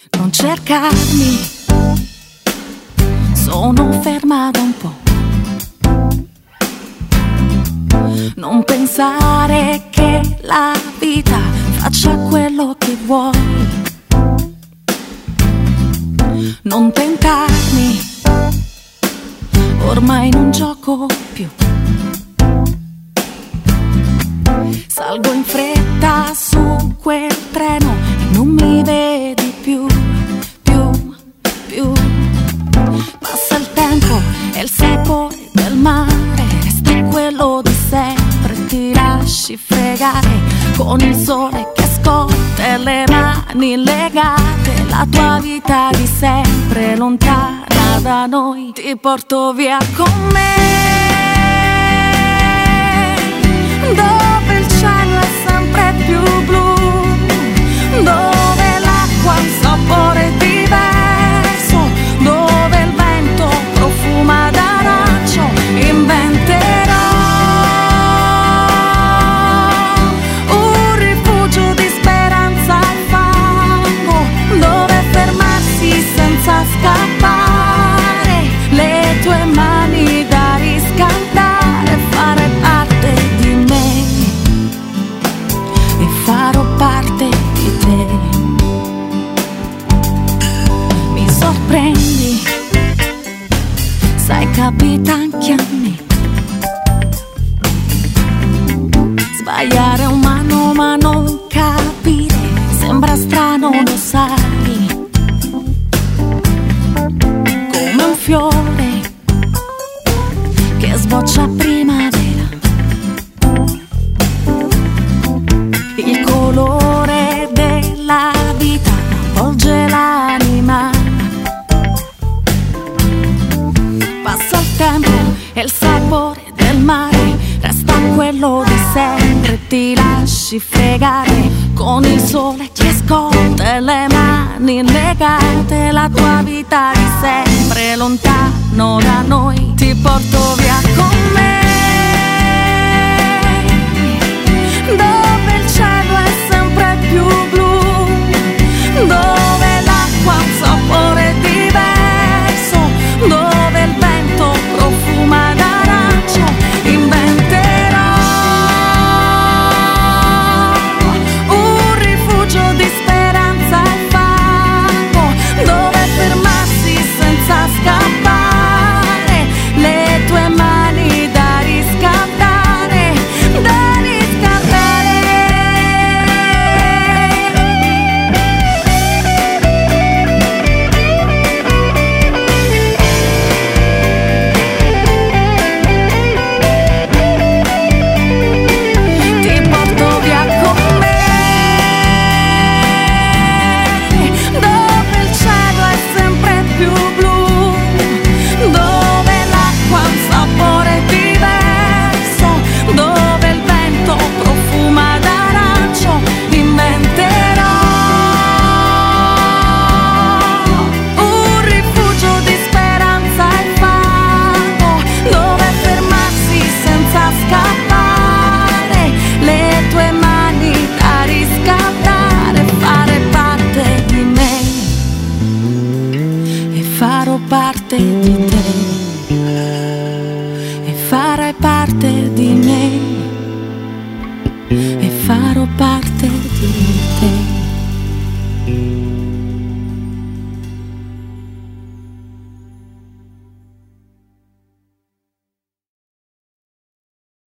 Non cercarmi, sono ferma da un po'. Non pensare che la vita faccia quello che vuoi. Non tentarmi, ormai non gioco più. Salgo in fretta su quel treno e non mi vedi più. Passa il tempo e il sapore del mare resta quello di sempre. Ti lasci fregare con il sole che scotte e le mani legate. La tua vita di sempre lontana da noi, ti porto via con me, dove il cielo è sempre più blu, dove l'acqua ha un sapore diverso, dove il vento profuma d'arancio. Inventerò un rifugio di speranza al fango, dove fermarsi senza scappare, le tue mani da riscaldare, fare parte di me e farò parte di te. Mi sorprendi, sai, capita anche a me. Sbagliare è umano ma non capire sembra strano, lo sai. Come un fiore che sboccia a primavera, il colore della vita avvolge l'anima. Passa il tempo e il sapore del mare resta quello di sempre. Ti lasci fregare con il sole che scotte, le mani legate. La tua vita di sempre lontano da noi, ti porto via con me, dove il cielo è sempre più blu, dove l'acqua ha un sapore diverso, dove il vento profuma d'arancio. Inventerò un rifugio di speranza al fango, dove fermarsi senza scappare, le tue mani da riscaldare, da riscaldare. Ti porto via con me, dove il cielo è sempre più blu, dove l'acqua ha un sapore diverso, dove il vento profuma d'arancio. Inventerò un rifugio di speranza al fango, dove fermarsi senza scappare, le tue mani da riscaldare, fare parte di me e farò parte di te.